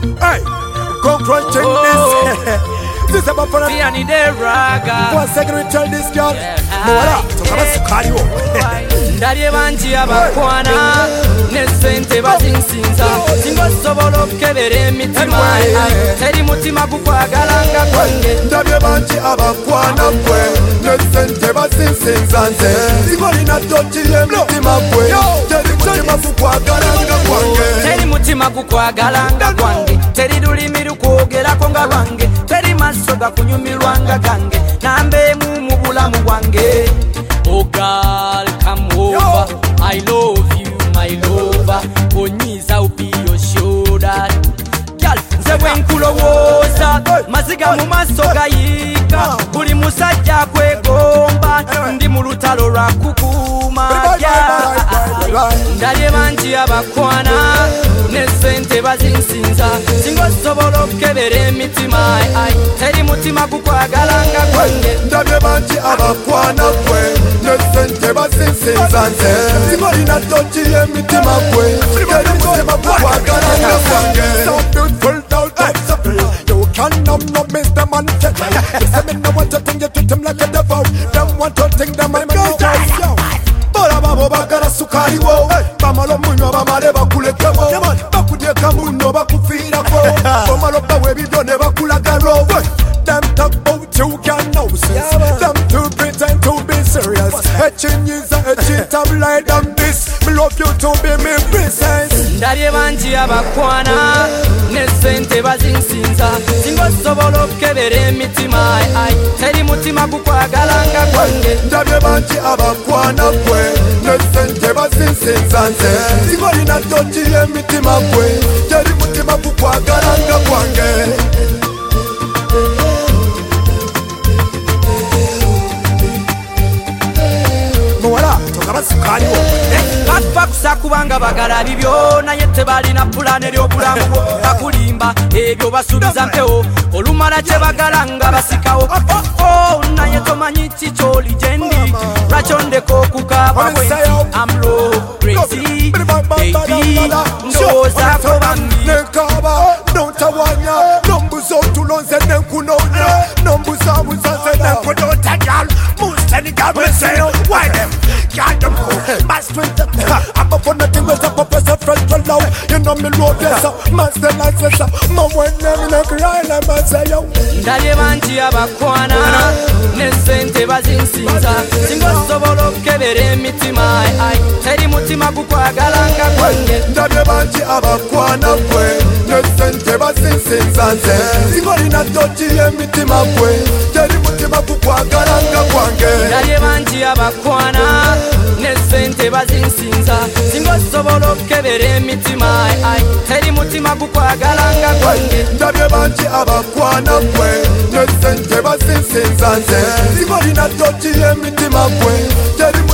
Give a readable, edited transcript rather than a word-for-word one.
Hey, go crunching this. This is about for a Piani de raga. one second we tell this girl. Mora, tukaba sukari wo. Ndalye banji abakwana nesente bazinsinza singosobola okukebera emitima teri mutima gukwagalanga gwange Ndabye banji abakwana gwe nesente bazinsinza nze singolina tojire emitima gwe teri mutima gukwagalanga gwange teri mutima gukwagalanga gwange teri lulimi lukwogerako nga lwange teri maso gakunyumirwanga gange nambeemu mu bulamu bwange. Oh girl, come over. I love you, my lover. Onyiza upi your shoulder. Girl, nze bwenkulowooza maziga mu maaso gayika buli musajja kwegomba ndi mu lutalo lwa kukuuma. Ndalye banji abakwana nesente bazinsinza singosobola okukebera emitima teri mutima gukwagalanga gwange. Ndabye banji abakwana gwe nesente bazinsinza nze singolina tojire emitima gwe teri mutima gukwagalanga gwange. So beautiful down you cannot no miss them and check. You say me no want to think you treat them like a devil. Them want to think them I'm no yo. Bora babo bagara sukari wo bamalo munyo bamale bakulekebo bakudeka muno bakufirako bamalo bawe bidone bakulagaro. Them talk about you can know sense. Them to pretend to be serious. Etching is a cheat of light and this. Me love you to be me princess. Ndalye banji abakwana nesente bazinsinza singosobola okukebera emitima teri mutima gukwagalanga gwange. Ndabye banji abakwana gwe nesente bazinsinza nze singolina tojire emitima gwe teri mutima gukwagalanga gwange. Muwala tokaba sukali wo bakusa kubanga bagala bibyo naye tebalina pulani ery'obulamu bwo bakulimba ebyo basuubiza mpewo olumala kye bagala nga basikawo naye tomanyi kikyoli gyendi lwakyondeka okukaaba bwensi amlo crazy baby ndowoozaako bambi nekaba nontawanya nombuza otulonze nenkunonya nombuzabuza nze nenkunota gal musenigameseno why them can't them mas 20 I'm up on the thing with a professor fresh to low. You know me load this up, master license up. Mom when them in a cry like I say yo. Ndalye banji abakwana nesente bazinsinza singosobola okukebera emitima teri mutima gukwagalanga gwange. Ndabye banji abakwana gwe nesente bazinsinza nze singolina tojiri emitima gwe teri mutima gukwagalanga gwange. Ndalye banji abakwana nesente bazinsinza singosobola okukebera emitima teri mutima gukwagalanga gwange. Ndabye banji abakwana gwe nesente bazinsinza nze singolina tojiri emitima gwe teri